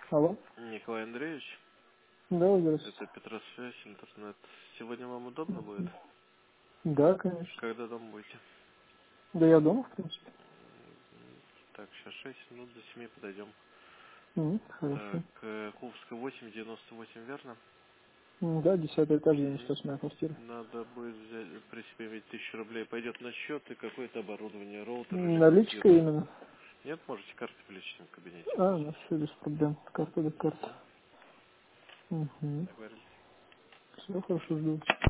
Алло. Николай Андреевич, Да, здравствуйте. это Петросвязь, интернет. Сегодня вам удобно будет? Да, конечно. Когда дома будете? Да я дома, в принципе. Так, сейчас 6 минут до 7 подойдем. Хорошо. Так, Кубская 898, верно? Да, 10-й этаж, Мгм. 98-я квартира. Надо будет взять, при себе иметь 1000 рублей. Пойдет на счет и какое-то оборудование, роутер или Наличка компьютер. именно. Нет, можете карты в личном кабинете Ну вносить. все без проблем. Карта до карты. Мгм. Угу. Договорились. Все хорошо, жду.